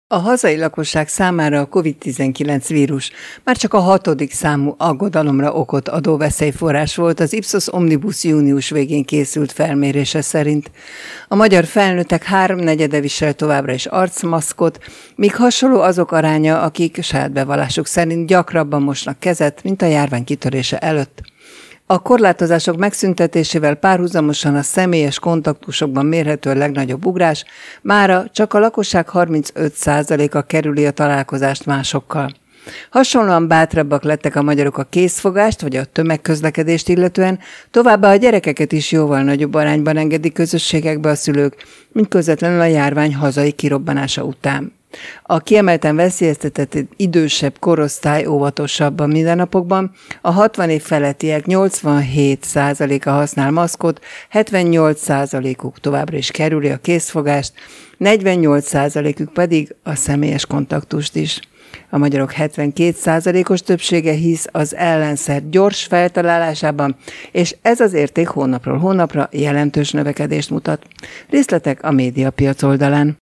A hazai lakosság számára a COVID-19 vírus már csak a 6. számú aggodalomra okot adó veszélyforrás volt az Ipsos Omnibus június végén készült felmérése szerint. A magyar felnőttek 3/4 visel továbbra is arcmaszkot, míg hasonló azok aránya, akik saját bevallásuk szerint gyakrabban mosnak kezet, mint a járvány kitörése előtt. A korlátozások megszüntetésével párhuzamosan a személyes kontaktusokban mérhető a legnagyobb ugrás, mára csak a lakosság 35%-a kerüli a találkozást másokkal. Hasonlóan bátrabbak lettek a magyarok a készfogást vagy a tömegközlekedést illetően, továbbá a gyerekeket is jóval nagyobb arányban engedik közösségekbe a szülők, mint közvetlenül a járvány hazai kirobbanása után. A kiemelten veszélyeztetett idősebb korosztály óvatosabb a mindennapokban, a 60 év felettiek 87%-a használ maszkot, 78%-uk továbbra is kerüli a készfogást, 48%-uk pedig a személyes kontaktust is. A magyarok 72%-os többsége hisz az ellenszer gyors feltalálásában, és ez az érték hónapról hónapra jelentős növekedést mutat. Részletek a Médiapiac oldalán.